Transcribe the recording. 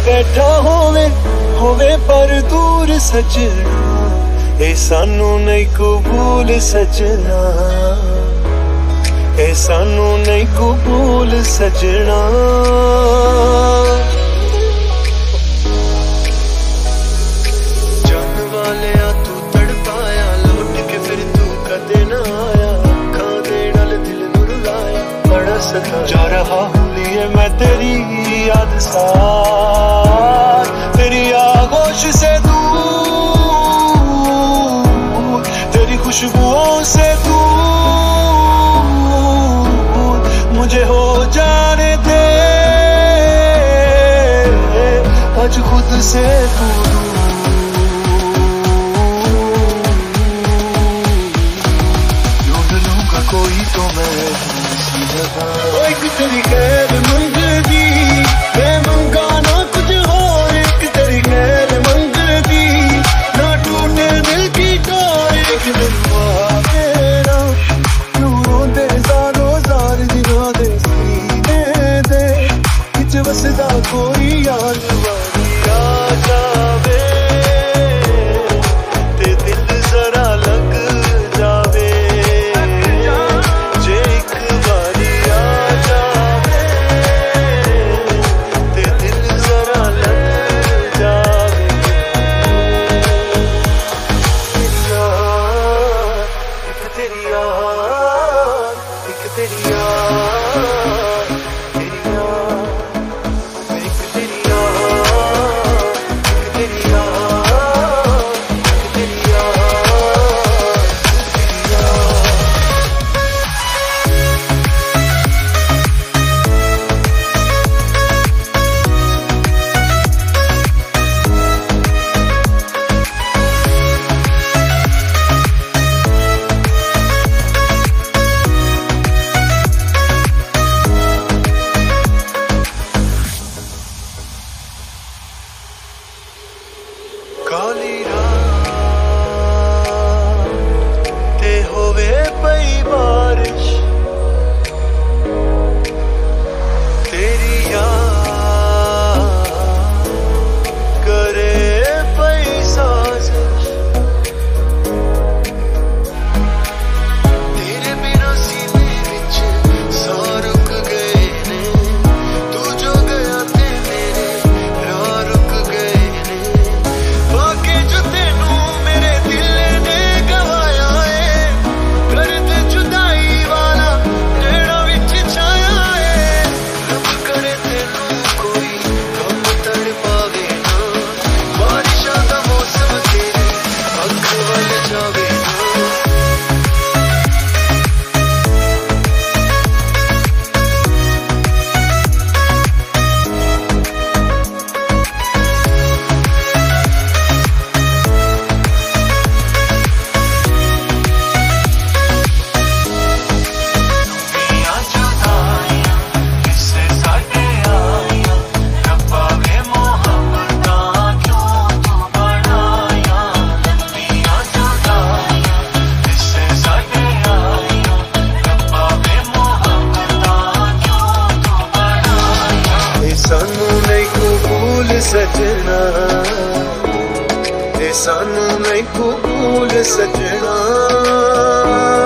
बैठा होवे पर दूर सजना, ए सानू नहीं कबूल सजना, ए सानू नहीं कबूल सजना। जान वालिया तू तड़पाया, लौट के फिर तू कदे ना आया, अखां दे नाल दिल नू रुलाया, बड़ा सता जा रहा हूं लिए मैं तेरी याद साथ, तेरी आगोश से दूर, तेरी खुशबुओं से दूर, मुझे हो जाने दे आज खुद से दूर। ढूंढ लूंगा कोई तो मैं दूसरी जगह, एक तेरी खैर मंगदी मैं मंगा ना कुछ और, एक तेरी खैर मंगदी ना टूटे दिल की डोर, एक दिलवा तेरा नूरों दे ज़ारो ज़ार दिलों दे सीने दे विच वसदा कोई यार वारी आ जावे ते दिल जरा लग जावे, जे एक बारी आ जावे ते दिल जरा लग जावे। एक तेरी याद, एक तेरी याद, तेरी याद, एक तेरी याद, एक तेरी याद, एक तेरी याद, तेरी याद। काली रात ते होवे पई बारिश, तेरी याद करे पई साजिश, तेरे बिना सीने विच साह रुक गए ने, तू जो गया ते मेरे राह रुक गए ने, बाकी जो तेनू मेरे दिल ने गवाया है, दर्द जुदाई वाला जेड़ा विच छाया है, रब करे तेनू कोई गम तड़ पावे ना, बारिशां दा मौसम तेरी अख वल जावे ना। सानू नहीं कबूल सजना, ए सानू नहीं कबूल सजना।